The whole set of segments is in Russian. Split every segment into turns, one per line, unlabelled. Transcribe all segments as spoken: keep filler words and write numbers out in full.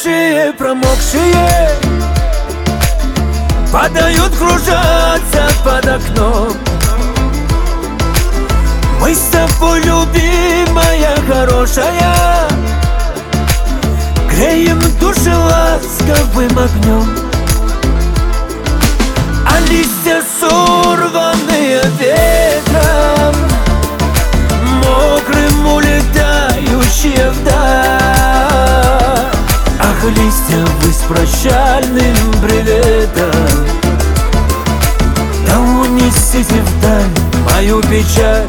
Промокшие, промокшие падают, кружатся под окном. Мы с тобой, любимая, хорошая, греем души ласковым огнем. А листья, сорванные ветром, мокрым улетающие вдаль. Ах, листья, вы с прощальным приветом, да унесите вдаль мою печаль.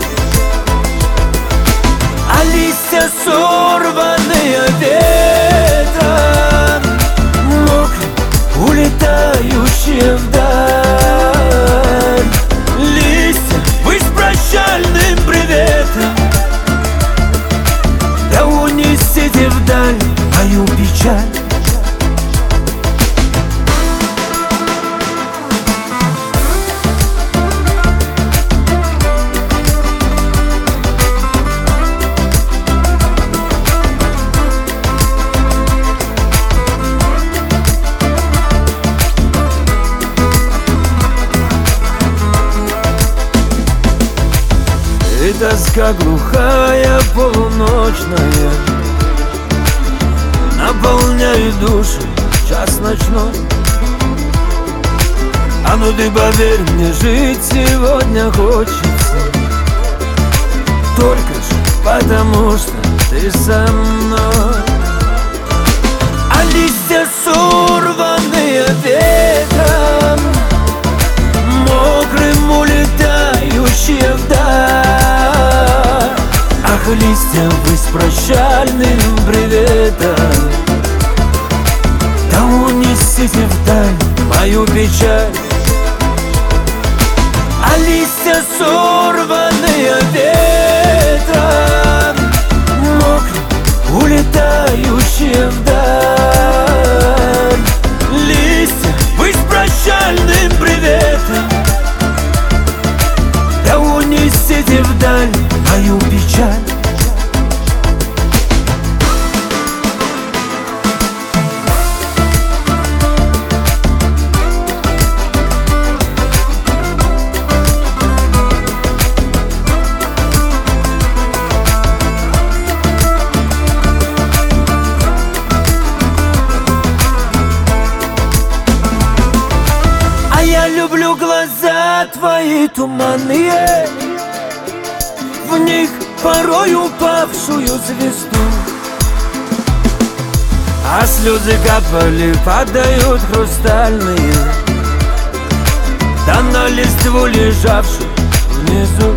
А листья, сорванные ветром, мокрым улетающие вдаль. Листья, вы с прощальным приветом, да унесите вдаль мою печаль. И тоска глухая, полуночная наполняет душу час ночной. А ну ты поверь мне, жить сегодня хочется, только ж потому что ты со мной. А листья, сорванные ветром, мокрым улетающие вдаль. Ах, листья, вы с прощальным приветом, да унесите вдаль мою печаль. А листья, сорванные ветром, мокрым улетающие вдаль. Листья, вы с прощальным приветом, да унесите вдаль мою печаль. А я люблю глаза твои туманные, в них порой упавшую звезду. А слезы капали, падают хрустальные, да на листву лежавшую внизу.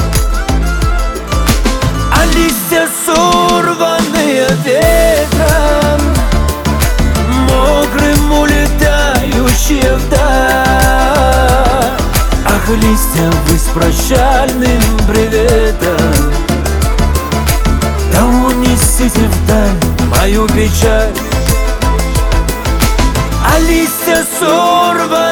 А листья, сорванные ветром, мокрым улетающие вдаль. Ах, листья, вы с прощальным приветом, да унесите вдаль мою печаль. А листья, сорванные